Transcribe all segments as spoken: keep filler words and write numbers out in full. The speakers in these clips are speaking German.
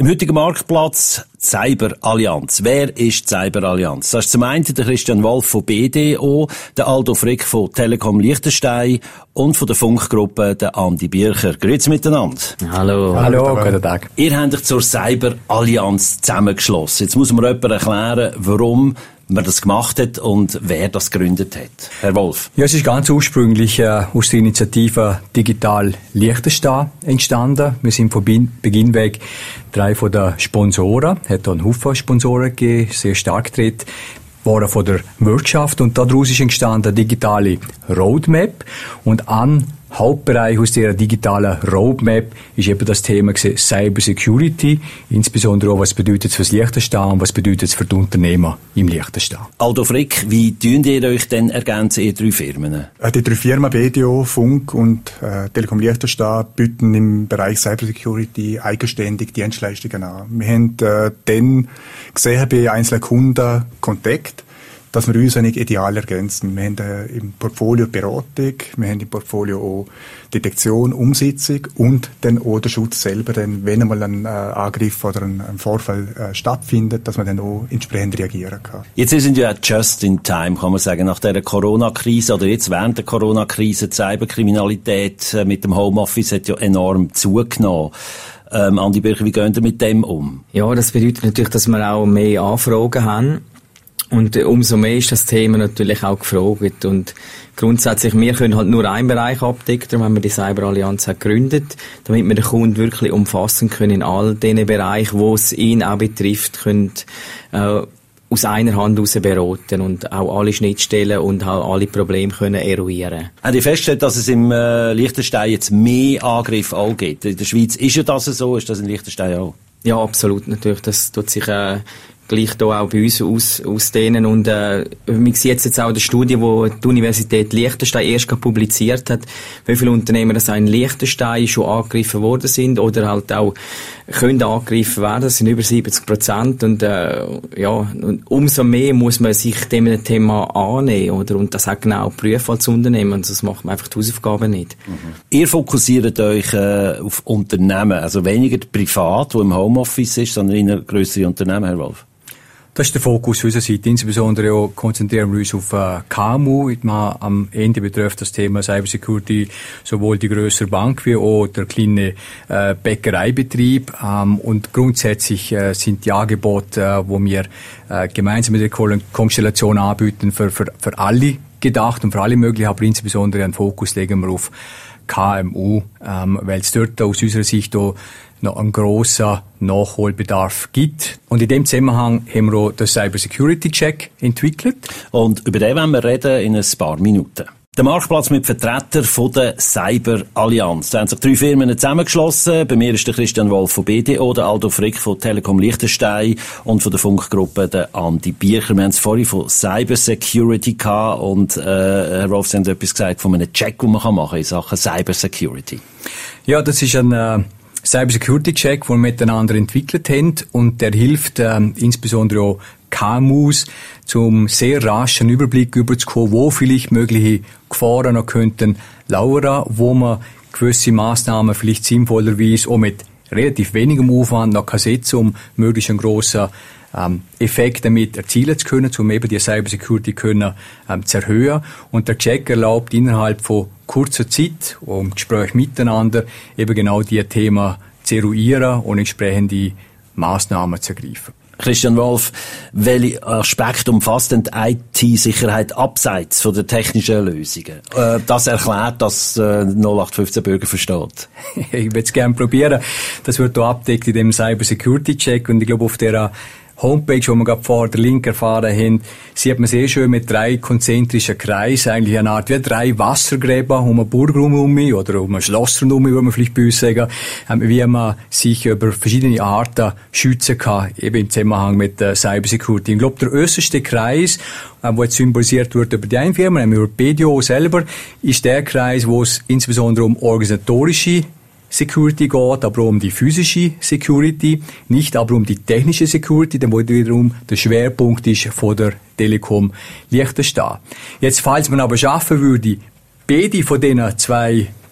Im heutigen Marktplatz Cyberallianz. Wer ist die Cyberallianz? Das ist zum einen der Christian Wolf von B D O, der Aldo Frick von Telekom Liechtenstein und von der Funkgruppe der Andi Bircher. Grüezi miteinander. Hallo. Hallo, guten Tag. Ihr habt euch zur Cyberallianz zusammengeschlossen. Jetzt muss mir jemand erklären, warum man das gemacht hat und wer das gegründet hat. Herr Wolf. Ja, es ist ganz ursprünglich äh, aus der Initiative Digital Liechtenstein entstanden. Wir sind von Beginn weg drei von den Sponsoren. Es hat einen Haufen Sponsoren gegeben, sehr stark getreten, waren von der Wirtschaft und daraus ist entstanden eine digitale Roadmap und an Hauptbereich aus dieser digitalen Roadmap ist eben das Thema Cyber Security, insbesondere auch, was bedeutet es für das Liechtenstein und was bedeutet es für die Unternehmer im Liechtenstein. Aldo Frick, wie tun ihr euch denn ergänzen, ihr drei Firmen? Die drei Firmen B D O, Funk und äh, Telekom Liechtenstein bieten im Bereich Cyber Security eigenständig Dienstleistungen an. Wir haben äh, dann gesehen bei einzelnen Kunden Kontakt, dass wir uns eigentlich ideal ergänzen. Wir haben äh, im Portfolio Beratung, wir haben im Portfolio auch Detektion, Umsetzung und dann auch der Schutz selber, denn wenn einmal ein äh, Angriff oder ein, ein Vorfall äh, stattfindet, dass man dann auch entsprechend reagieren kann. Jetzt sind ja just in time, kann man sagen, nach der Corona-Krise oder jetzt während der Corona-Krise, die Cyberkriminalität äh, mit dem Homeoffice hat ja enorm zugenommen. Ähm, Andi Bircher, wie gehen ihr mit dem um? Ja, das bedeutet natürlich, dass wir auch mehr Anfragen haben. Und umso mehr ist das Thema natürlich auch gefragt. Und grundsätzlich, wir können halt nur einen Bereich abdecken, darum haben wir die Cyberallianz auch gegründet, damit wir den Kunden wirklich umfassen können in all den Bereichen, wo es ihn auch betrifft, können äh, aus einer Hand heraus beraten und auch alle Schnittstellen und auch alle Probleme können eruieren. Habt ihr festgestellt, dass es im äh, Liechtenstein jetzt mehr Angriffe auch gibt? In der Schweiz ist ja das so, ist das in Liechtenstein auch? Ja, absolut, natürlich. Das tut sich äh, gleich hier auch bei uns aus, ausdehnen. Und äh, man sieht jetzt auch in der Studie, die die Universität Liechtenstein erst publiziert hat, wie viele Unternehmen das auch in Liechtenstein schon angegriffen worden sind oder halt auch können angegriffen werden. Das sind über siebzig Prozent. Und äh, ja, und umso mehr muss man sich dem Thema annehmen, oder? Und das auch genau prüfen als Unternehmen. Und das macht man einfach die Hausaufgaben nicht. Mhm. Ihr fokussiert euch äh, auf Unternehmen, also weniger privat, wo im Homeoffice ist, sondern in einer grösseren Unternehmen, Herr Wolf? Das ist der Fokus unserer Seite. Insbesondere auch konzentrieren wir uns auf äh, K M U. Am Ende betrifft das Thema Cybersecurity sowohl die grössere Bank wie auch der kleine äh, Bäckereibetrieb. Ähm, und grundsätzlich äh, sind die Angebote, äh, wo wir äh, gemeinsam mit der Konstellation anbieten, für, für, für alle gedacht und für alle möglich, aber insbesondere einen Fokus legen wir auf K M U, ähm, weil es dort aus unserer Sicht auch noch einen grossen Nachholbedarf gibt. Und in dem Zusammenhang haben wir auch den Cyber Security Check entwickelt. Und über den wollen wir reden in ein paar Minuten. Der Marktplatz mit Vertretern von der Cyberallianz. Da haben sich drei Firmen zusammengeschlossen. Bei mir ist der Christian Wolf von B D O, der Aldo Frick von Telekom Liechtenstein und von der Funkgruppe der Andi Bircher. Wir haben es vorhin von Cyber Security gehabt und äh, Herr Wolf, Sie haben etwas gesagt von einem Check, den man machen kann in Sachen Cyber Security. Ja, das ist ein äh Cyber Security Check, den wir miteinander entwickelt haben und der hilft ähm, insbesondere auch K M Us, zum sehr raschen Überblick überzukommen, wo vielleicht mögliche Gefahren noch könnten lauern, wo man gewisse Massnahmen vielleicht sinnvollerweise auch mit relativ wenigem Aufwand noch kann setzen, um möglichst einen grossen ähm, Effekt damit erzielen zu können, um eben die Cyber Security können, ähm, zu erhöhen. Und der Check erlaubt innerhalb von kurzer Zeit, um Gespräch miteinander, eben genau diese Themen zu eruieren und entsprechende Massnahmen zu ergreifen. Christian Wolf, welche Aspekte umfasst denn die I T-Sicherheit abseits von der technischen Lösungen? Äh, das erklärt, dass äh, null acht fünfzehn Bürger versteht. Ich würde es gerne probieren. Das wird hier abdeckt in dem Cyber Security Check und ich glaube auf der Homepage, die wir gerade vor der Link erfahren haben, sieht man sehr schön mit drei konzentrischen Kreisen, eigentlich eine Art wie drei Wassergräben um einen Burg herum oder um ein Schloss herum, würde man vielleicht bei uns sagen, wie man sich über verschiedene Arten schützen kann, eben im Zusammenhang mit der Cybersecurity. Ich glaube, der äußerste Kreis, der jetzt symbolisiert wird über die eine Firma, nämlich über B D O selber, ist der Kreis, wo es insbesondere um organisatorische Security geht, aber auch um die physische Security, nicht aber um die technische Security, dann wo wiederum der Schwerpunkt ist von der Telekom Liechtenstein. Jetzt, falls man aber schaffen würde, beide von diesen zwei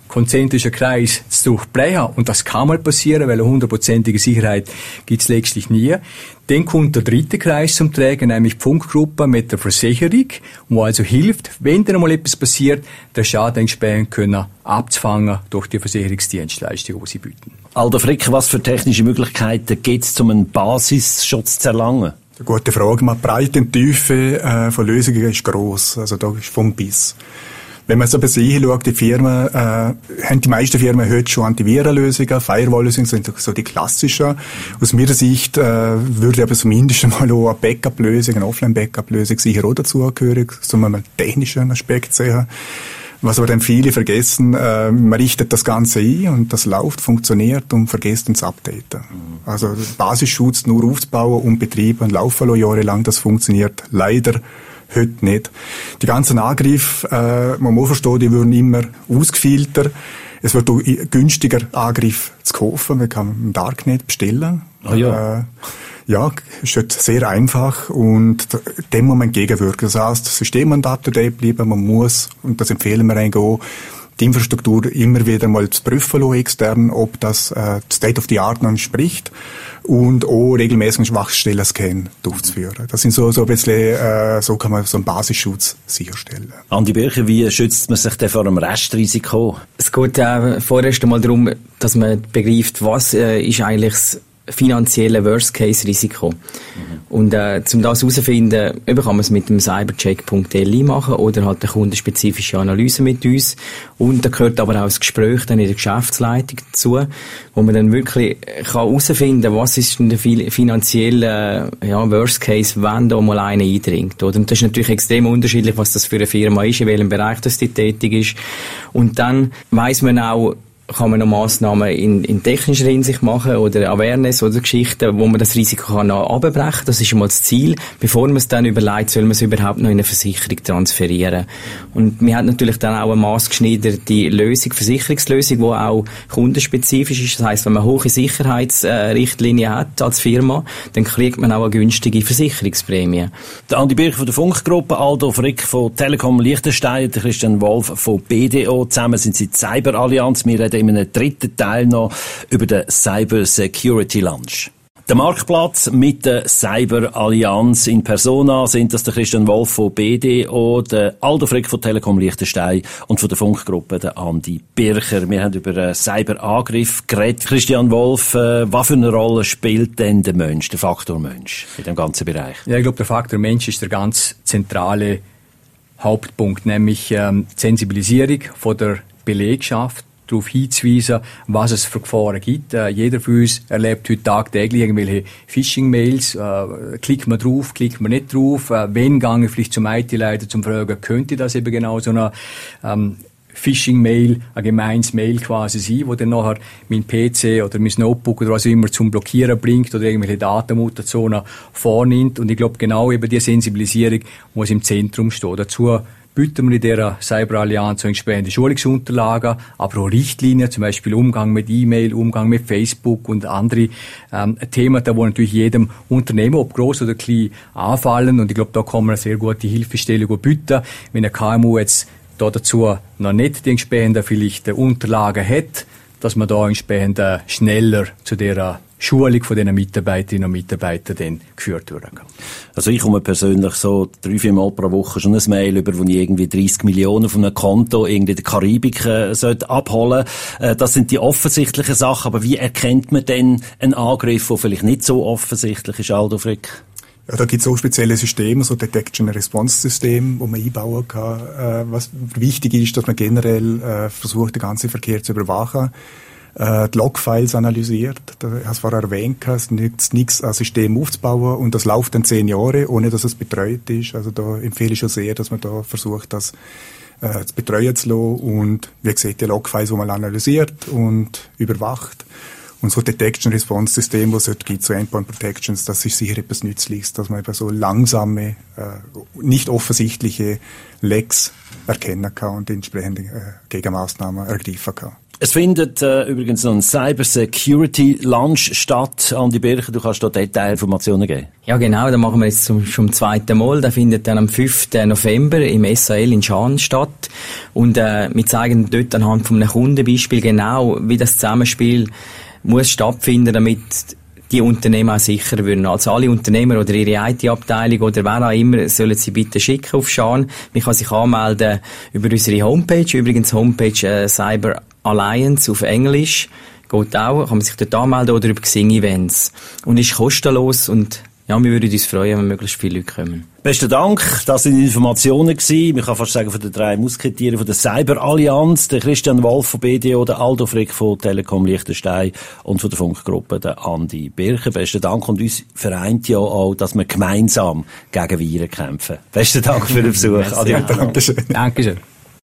konzentrischer Kreis zu durchbrechen. Und das kann mal passieren, weil eine hundertprozentige Sicherheit gibt es letztlich nie. Dann kommt der dritte Kreis zum Tragen, nämlich die Funkgruppe mit der Versicherung, wo also hilft, wenn dann mal etwas passiert, den Schaden entsprechend können abzufangen durch die Versicherungsdienstleistungen, die sie bieten. Aldo Frick, was für technische Möglichkeiten gibt es, um einen Basisschutz zu erlangen? Eine gute Frage. Die Breite und Tiefe äh, von Lösungen ist gross. Also da ist vom bis. Wenn man so ein bisschen hinschaut, die Firmen, äh, haben die meisten Firmen heute schon Antivirenlösungen, Firewall-Lösungen sind so die klassischen. Aus meiner Sicht äh, würde aber zumindest mal auch eine Backup-Lösung, eine Offline-Backup-Lösung sicher auch dazugehören, so mal einen technischen Aspekt sehen. Was aber dann viele vergessen, äh, man richtet das Ganze ein und das läuft, funktioniert und vergisst ins Updaten. Also Basisschutz nur aufzubauen und betreiben und laufen jahrelang, das funktioniert leider heute nicht. Die ganzen Angriffe, äh, man muss verstehen, die würden immer ausgefiltert. Es wird auch günstiger, Angriffe zu kaufen. Man kann im Darknet bestellen. Ah, ja. Äh, ja, ist halt sehr einfach und dem muss man entgegenwirken. Das heisst, das System muss up-to-date bleiben, man muss, und das empfehlen wir eigentlich auch, die Infrastruktur immer wieder mal zu prüfen lassen, extern, ob das äh, State of the Art noch entspricht und auch regelmäßig einen Schwachstellen-Scan durchzuführen. Das sind so, so ein bisschen, äh, so kann man so einen Basisschutz sicherstellen. Andi Bircher, wie schützt man sich denn vor einem Restrisiko? Es geht äh, vorerst einmal darum, dass man begreift, was äh, ist eigentlich das finanzielle Worst-Case-Risiko. Mhm. Und äh, um das herauszufinden, kann man es mit dem cybercheck punkt l i machen oder halt eine kundenspezifische Analyse mit uns. Und da gehört aber auch das Gespräch dann in der Geschäftsleitung dazu, wo man dann wirklich herausfinden kann, was ist denn der finanzielle ja, Worst-Case, wenn da mal einer eindringt. Oder? Und das ist natürlich extrem unterschiedlich, was das für eine Firma ist, in welchem Bereich das die tätig ist. Und dann weiss man auch, kann man noch Massnahmen in, in technischer Hinsicht machen oder Awareness oder Geschichten, wo man das Risiko kann noch abbrechen. Das ist einmal das Ziel. Bevor man es dann überlegt, soll man es überhaupt noch in eine Versicherung transferieren. Und wir haben natürlich dann auch eine maßgeschneiderte Lösung, Versicherungslösung, die auch kundenspezifisch ist. Das heisst, wenn man hohe Sicherheitsrichtlinien hat als Firma, dann kriegt man auch eine günstige Versicherungsprämie. Der Andi Bircher von der Funkgruppe, Aldo Frick von Telekom Liechtenstein, der Christian Wolf von B D O. Zusammen sind sie die Cyberallianz. Wir reden in einem dritten Teil noch über den Cyber Security Lunch. Der Marktplatz mit der Cyberallianz in Persona sind das der Christian Wolf von B D O, der Aldo Frick von Telekom Liechtenstein und von der Funkgruppe der Andi Bircher. Wir haben über einen Cyberangriff geredet. Christian Wolf, äh, was für eine Rolle spielt denn der Mensch, der Faktor Mensch in dem ganzen Bereich? Ja, ich glaube, der Faktor Mensch ist der ganz zentrale Hauptpunkt, nämlich ähm, die Sensibilisierung von der Belegschaft, darauf hinzuweisen, was es für Gefahren gibt. Äh, jeder von uns erlebt heute tagtäglich irgendwelche Phishing-Mails. Äh, klickt man drauf, klickt man nicht drauf. Äh, wenn gehe ich vielleicht zum I T-Leiter zum Fragen, könnte das eben genau so eine ähm, Phishing-Mail, ein gemeines Mail quasi sein, wo dann nachher mein P C oder mein Notebook oder was auch immer zum Blockieren bringt oder irgendwelche Datenmutationen vornimmt. Und ich glaube, genau eben die Sensibilisierung muss im Zentrum stehen. Dazu bieten wir in dieser Cyberallianz so entsprechende Schulungsunterlagen, aber auch Richtlinien, zum Beispiel Umgang mit E-Mail, Umgang mit Facebook und andere ähm, Themen, die natürlich jedem Unternehmen, ob gross oder klein, anfallen. Und ich glaube, da kann man eine sehr gute Hilfestellung bieten. Wenn ein K M U jetzt da dazu noch nicht die entsprechenden vielleicht Unterlagen hat, dass man da entsprechend schneller zu der Schulung von diesen Mitarbeiterinnen und Mitarbeitern dann geführt werden kann. Also ich komme persönlich so drei, vier Mal pro Woche schon ein Mail über, wo ich irgendwie dreißig Millionen von einem Konto irgendwie in der Karibik äh, sollte abholen. Äh, das sind die offensichtlichen Sachen, aber wie erkennt man denn einen Angriff, der vielleicht nicht so offensichtlich ist, Aldo Frick? Ja, da gibt es auch spezielle Systeme, so Detection-Response-System, wo man einbauen kann. Äh, was wichtig ist, dass man generell äh, versucht, den ganzen Verkehr zu überwachen. Äh, die Logfiles analysiert. Da hast du vorher erwähnt, es nützt nichts, ein System aufzubauen und das läuft dann zehn Jahre, ohne dass es betreut ist. Also da empfehle ich schon sehr, dass man da versucht, das äh, zu betreuen zu lassen. Und wie gesagt, die Logfiles, die man analysiert und überwacht. Und so Detection-Response-System, was es gibt, so Endpoint Protections, das ist sicher etwas Nützliches, dass man eben so langsame, äh, nicht offensichtliche Lecks erkennen kann und entsprechende äh, Gegenmaßnahmen ergreifen kann. Es findet äh, übrigens noch ein Cyber Security Lunch statt. Andi Bircher, du kannst da Detailinformationen geben. Ja, genau, da machen wir jetzt zum, zum zweiten Mal. Der findet dann am fünften November im S A L in Schaan statt. Und äh, wir zeigen dort anhand von einem Kundenbeispiel genau, wie das Zusammenspiel muss stattfinden, damit die Unternehmen auch sicher würden. Also alle Unternehmer oder ihre I T-Abteilung oder wer auch immer, sollen sie bitte schicken auf Schaan. Man kann sich anmelden über unsere Homepage. Übrigens Homepage äh, Cyber Alliance auf Englisch. Geht auch. Kann man sich dort anmelden oder über Xing Events. Und ist kostenlos und ja, wir würden uns freuen, wenn möglichst viele Leute kommen. Besten Dank, das sind Informationen gewesen. Ich kann fast sagen, von den drei Musketieren von der Cyber Allianz, der Christian Wolf von B D O, der Aldo Frick von Telekom Liechtenstein und von der Funkgruppe, der Andi Bircher. Besten Dank, und uns vereint ja auch, dass wir gemeinsam gegen Viren kämpfen. Besten Dank für den Besuch. Dankeschön. Dankeschön.